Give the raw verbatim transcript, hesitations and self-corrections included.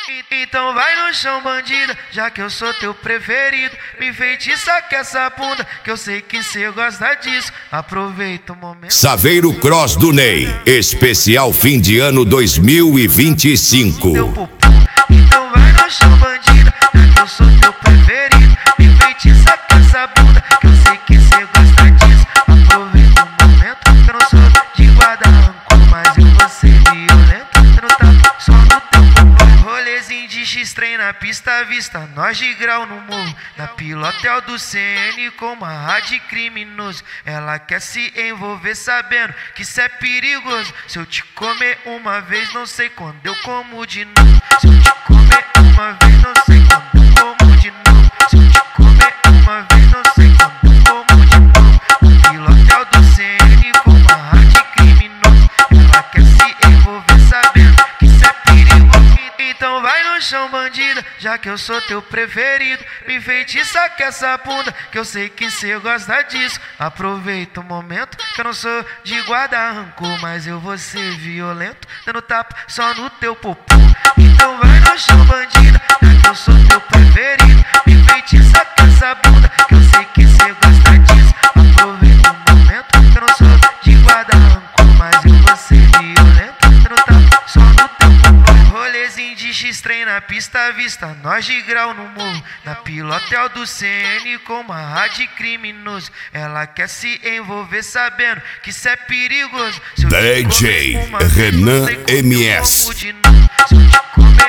Então vai no chão, bandida, já que eu sou teu preferido. Me enfeitiça com essa bunda, que eu sei que cê gosta disso. Aproveita o momento. Saveiro Cross do Ney, especial fim de ano dois mil e vinte e cinco. Então vai no chão, bandida, já que eu sou teu preferido. Me enfeitiça com essa bunda, que eu sei que cê gosta disso. Aproveita o momento, que eu não sou de guarda rancor, mas eu vou ser violento. Eu não tá só no teu rolezinho de X-Trem na pista à vista, nós de grau no morro. Na pilotel do C N com uma rádio criminoso. Ela quer se envolver sabendo que isso é perigoso. Se eu te comer uma vez, não sei quando eu como de novo. Se eu te comer uma vez, não sei quando eu como de novo. Se eu te comer uma vez, não sei quando eu como de novo. Na pilotel do C N com uma rádio criminoso. Ela quer se envolver sabendo que isso é perigoso. Então vai no chão, bandida, já que eu sou teu preferido. Me enfeitiça com essa bunda, que eu sei que cê gosta disso. Aproveita o momento, que eu não sou de guardar rancor, mas eu vou ser violento, dando tapa só no teu popô. Então vai no chão, bandida, já que eu sou teu preferido. Me enfeitiça com essa bunda, que eu sei que cê gosta disso. Aproveita o momento, que eu não sou de guardar rancor, mas eu vou ser violento, dando tapa só no teu popô. Rolezinho de X-Trem na pista à vista, nós de grau no morro. Na pilotel do C N com uma rádio criminoso. Ela quer se envolver sabendo que isso é perigoso. Se eu D J Renan M S. Se eu te comer